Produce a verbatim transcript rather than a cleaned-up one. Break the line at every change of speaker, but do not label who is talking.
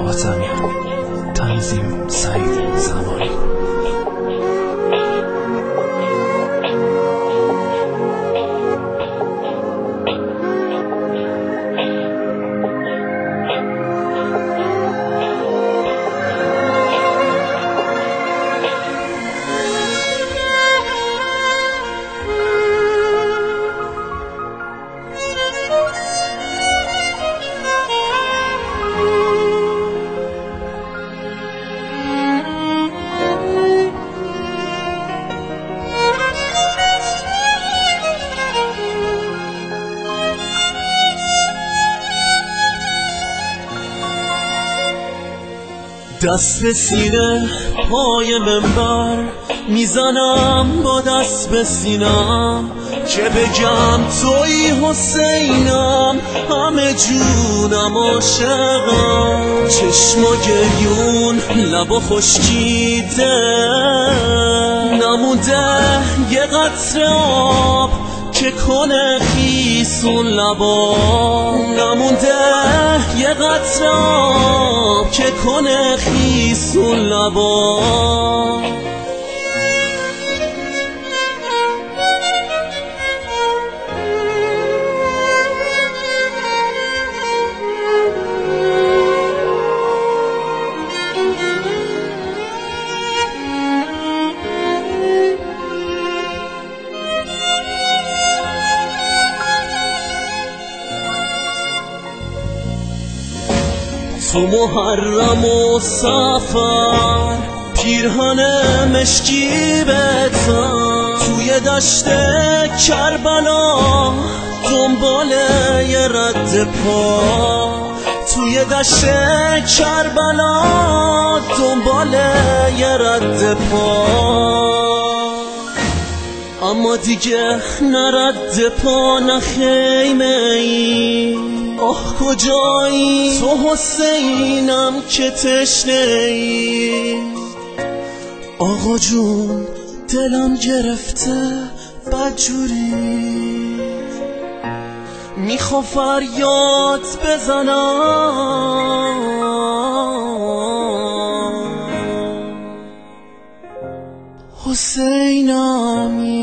حاتمیان، تنظیم سعید زمانی.
دست به سینه پای منبر میزنم، با دست به سینم که بگم توی حسینم، همه جونم عاشقم. چشم و گریون لبا خشکیده، نمونده یه قطره آب که کنه خیسون لبا، نمونده یه قطره آب که کنه خیسون لبا. تو محرم و سفر پیرهن مشکی بتن، توی دشت کربلا دنبال یه رد پا، توی دشت کربلا دنبال یه رد پا. اما دیگه نه رد پا نه خیمه ای، آه کجایی تو حسینم که تشنه ای. آقا جون دلم گرفته بدجوری، میخوا فریاد بزنم، حسینمی.